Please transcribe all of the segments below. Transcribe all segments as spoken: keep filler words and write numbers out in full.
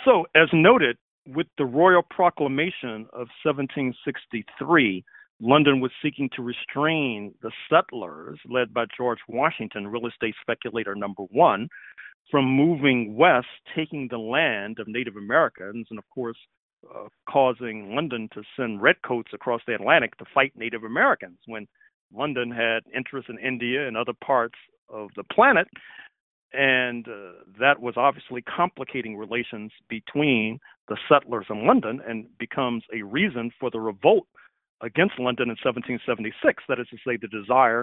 So, as noted, with the Royal Proclamation of seventeen sixty-three, London was seeking to restrain the settlers, led by George Washington, real estate speculator number one, from moving west, taking the land of Native Americans, and of course, uh, causing London to send redcoats across the Atlantic to fight Native Americans when London had interests in India and other parts of the planet. And uh, that was obviously complicating relations between the settlers and London and becomes a reason for the revolt against London in seventeen seventy-six. That is to say, the desire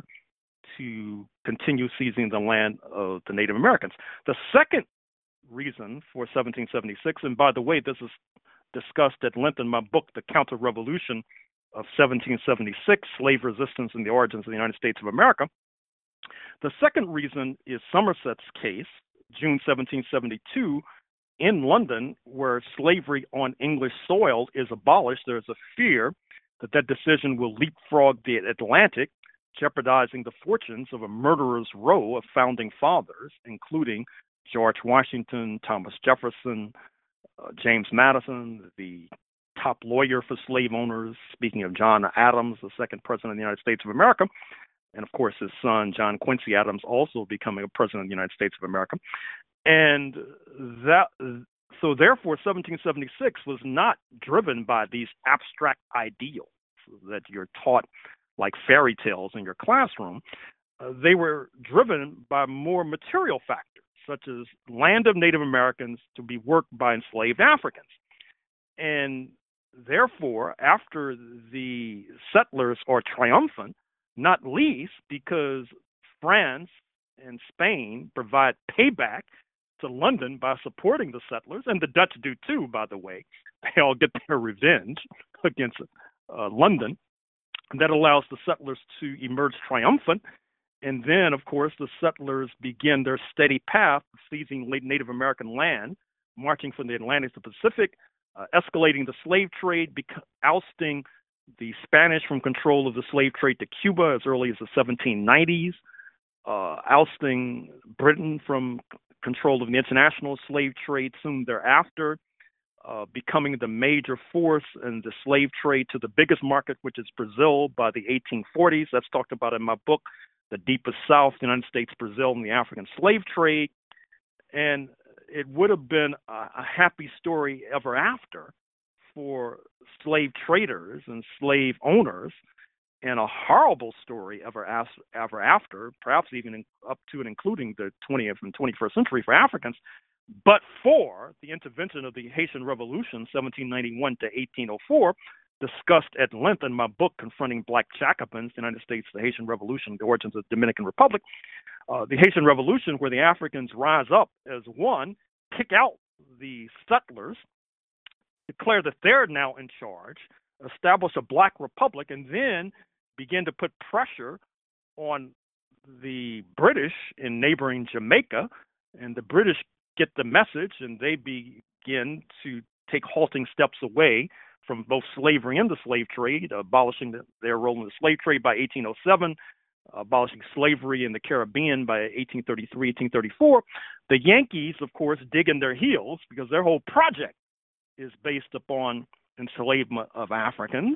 to continue seizing the land of the Native Americans. The second reason for seventeen seventy-six, and by the way, this is discussed at length in my book, The Counter-Revolution of seventeen seventy-six, Slave Resistance and the Origins of the United States of America. The second reason is Somerset's case, June seventeen seventy-two, in London, where slavery on English soil is abolished. There's a fear that that decision will leapfrog the Atlantic, jeopardizing the fortunes of a murderer's row of founding fathers, including George Washington, Thomas Jefferson, uh, James Madison, the top lawyer for slave owners, speaking of John Adams, the second president of the United States of America, and of course his son, John Quincy Adams, also becoming a president of the United States of America. And that, so therefore, seventeen seventy-six was not driven by these abstract ideals that you're taught like fairy tales in your classroom. Uh, they were driven by more material factors, such as land of Native Americans to be worked by enslaved Africans. And therefore, after the settlers are triumphant, not least because France and Spain provide payback to London by supporting the settlers, and the Dutch do too, by the way. They all get their revenge against uh, London. That allows the settlers to emerge triumphant. And then, of course, the settlers begin their steady path of seizing Native American land, marching from the Atlantic to the Pacific, uh, escalating the slave trade, bec- ousting the Spanish from control of the slave trade to Cuba as early as the seventeen nineties, uh, ousting Britain from control of the international slave trade soon thereafter, uh, becoming the major force in the slave trade to the biggest market, which is Brazil, by the eighteen forties. That's talked about in my book, The Deepest South, the United States, Brazil, and the African Slave Trade. And it would have been a, a happy story ever after for slave traders and slave owners, and a horrible story ever, as, ever after, perhaps even in, up to and including the twentieth and twenty-first century for Africans, but for the intervention of the Haitian Revolution, seventeen ninety-one to eighteen oh four, discussed at length in my book, Confronting Black Jacobins, the United States, the Haitian Revolution, the Origins of the Dominican Republic. Uh, the Haitian Revolution, where the Africans rise up as one, kick out the settlers, declare that they're now in charge, establish a black republic, and then begin to put pressure on the British in neighboring Jamaica. And the British get the message, and they begin to take halting steps away from both slavery and the slave trade, abolishing the, their role in the slave trade by eighteen oh seven, abolishing slavery in the Caribbean by eighteen thirty-three, eighteen thirty-four. The Yankees, of course, dig in their heels because their whole project is based upon enslavement of Africans.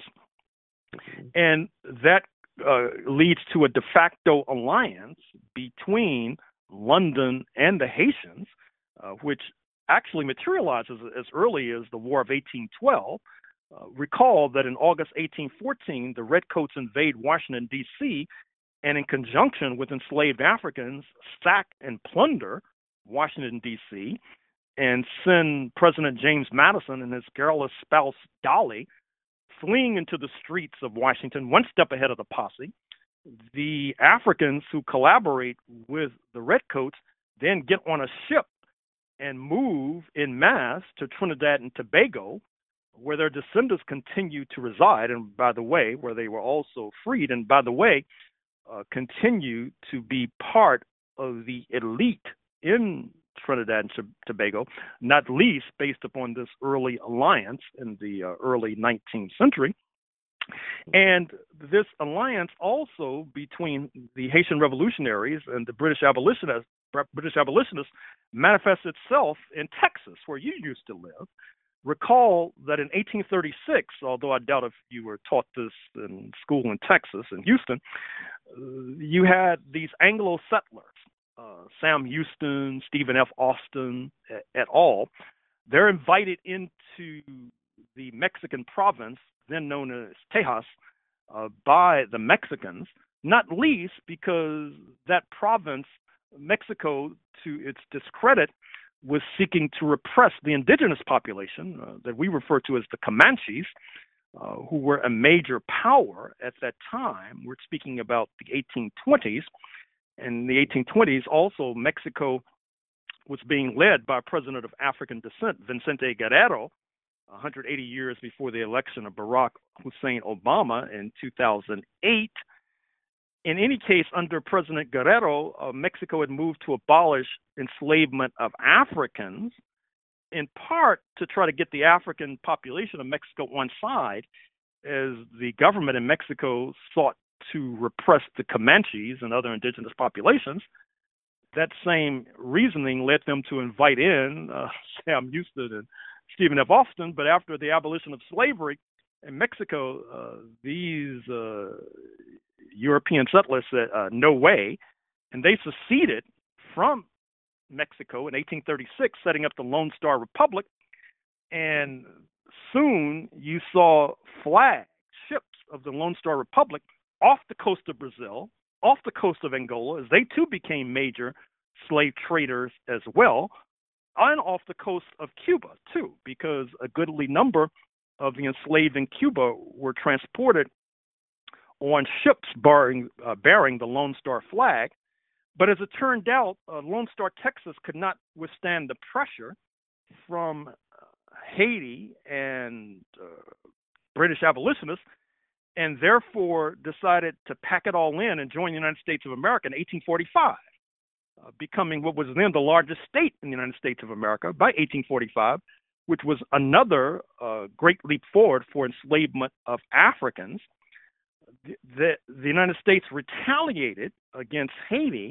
And that uh, leads to a de facto alliance between London and the Haitians, uh, which actually materializes as early as the War of eighteen twelve. Uh, recall that in August eighteen fourteen, the Redcoats invade Washington, D C, and in conjunction with enslaved Africans, sack and plunder Washington, D C, and send President James Madison and his garrulous spouse, Dolly, fleeing into the streets of Washington, one step ahead of the posse. The Africans who collaborate with the Redcoats then get on a ship and move en masse to Trinidad and Tobago, where their descendants continue to reside, and by the way, where they were also freed, and by the way, uh, continue to be part of the elite in Trinidad and Tobago, not least based upon this early alliance in the uh, early nineteenth century. And this alliance also between the Haitian revolutionaries and the British abolitionists, British abolitionists manifests itself in Texas, where you used to live. Recall that in eighteen thirty-six, although I doubt if you were taught this in school in Texas, in Houston, uh, you had these Anglo settlers, uh, Sam Houston, Stephen F. Austin, et, et al. They're invited into the Mexican province, then known as Tejas, uh, by the Mexicans, not least because that province, Mexico, to its discredit, was seeking to repress the indigenous population uh, that we refer to as the Comanches, uh, who were a major power at that time. We're speaking about the eighteen twenties. In the eighteen twenties, also, Mexico was being led by a president of African descent, Vicente Guerrero, one hundred eighty years before the election of Barack Hussein Obama in two thousand eight. In any case, under President Guerrero, uh, Mexico had moved to abolish enslavement of Africans, in part to try to get the African population of Mexico on side, as the government in Mexico sought to repress the Comanches and other indigenous populations. That same reasoning led them to invite in uh, Sam Houston and Stephen F. Austin, but after the abolition of slavery in Mexico, uh, these uh, European settlers said, uh, no way, and they seceded from Mexico in eighteen thirty-six, setting up the Lone Star Republic, and soon you saw flag ships of the Lone Star Republic off the coast of Brazil, off the coast of Angola, as they too became major slave traders as well, and off the coast of Cuba too, because a goodly number of the enslaved in Cuba were transported on ships bearing, uh, bearing the Lone Star flag. But as it turned out, uh, Lone Star, Texas could not withstand the pressure from uh, Haiti and uh, British abolitionists, and therefore decided to pack it all in and join the United States of America in eighteen forty-five, uh, becoming what was then the largest state in the United States of America by eighteen forty-five, which was another uh, great leap forward for enslavement of Africans. The, the United States retaliated against Haiti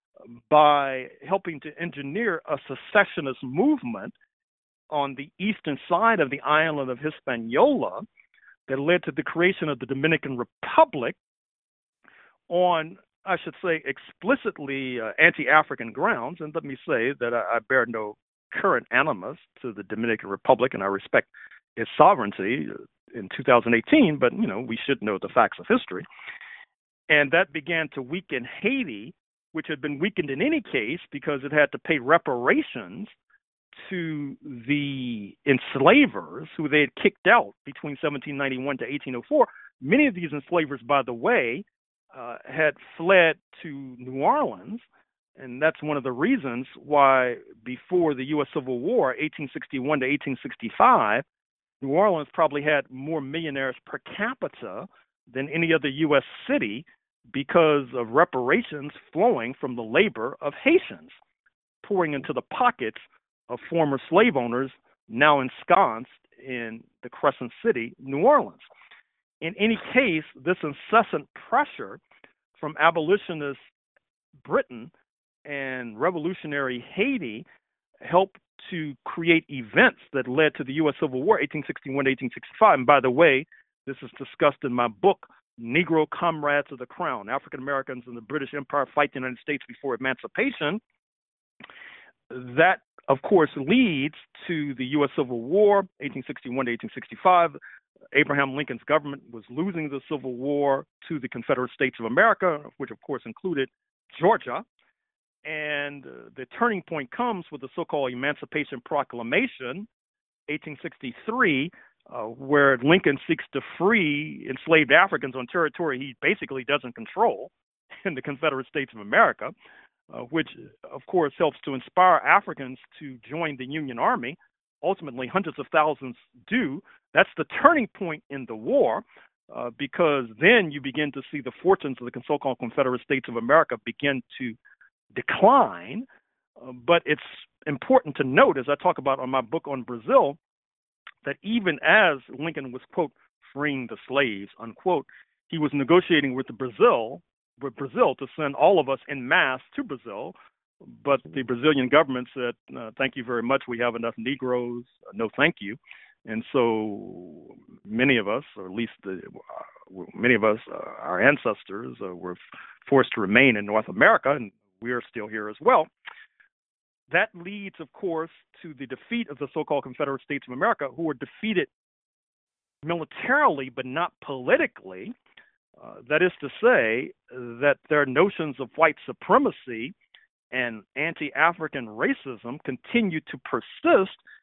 by helping to engineer a secessionist movement on the eastern side of the island of Hispaniola that led to the creation of the Dominican Republic on, I should say, explicitly uh, anti-African grounds. And let me say that I, I bear no current animus to the Dominican Republic, and I respect its sovereignty in two thousand eighteen, but, you know, we should know the facts of history. And that began to weaken Haiti, which had been weakened in any case because it had to pay reparations to the enslavers who they had kicked out between seventeen ninety-one to eighteen oh four. Many of these enslavers, by the way, uh, had fled to New Orleans, and that's one of the reasons why before the U S Civil War, eighteen sixty-one to eighteen sixty-five, New Orleans probably had more millionaires per capita than any other U S city because of reparations flowing from the labor of Haitians, pouring into the pockets of former slave owners now ensconced in the Crescent City, New Orleans. In any case, this incessant pressure from abolitionist Britain and revolutionary Haiti helped to create events that led to the U S Civil War, eighteen sixty-one to eighteen sixty-five. And by the way, this is discussed in my book, Negro Comrades of the Crown, African Americans in the British Empire Fight the United States Before Emancipation. That, of course, leads to the U S Civil War, eighteen sixty-one to eighteen sixty-five. Abraham Lincoln's government was losing the Civil War to the Confederate States of America, which, of course, included Georgia. And uh, the turning point comes with the so-called Emancipation Proclamation, eighteen sixty-three, uh, where Lincoln seeks to free enslaved Africans on territory he basically doesn't control in the Confederate States of America, uh, which, of course, helps to inspire Africans to join the Union Army. Ultimately, hundreds of thousands do. That's the turning point in the war, uh, because then you begin to see the fortunes of the so-called Confederate States of America begin to decline. Uh, but it's important to note, as I talk about on my book on Brazil, that even as Lincoln was, quote, freeing the slaves, unquote, he was negotiating with the Brazil, with Brazil to send all of us en masse to Brazil But the Brazilian government said, uh, thank you very much. We have enough Negroes. Uh, no, thank you. And so many of us, or at least the, uh, many of us, uh, our ancestors, uh, were forced to remain in North America, and we are still here as well. That leads, of course, to the defeat of the so-called Confederate States of America, who were defeated militarily but not politically. Uh, that is to say that their notions of white supremacy and anti-African racism continued to persist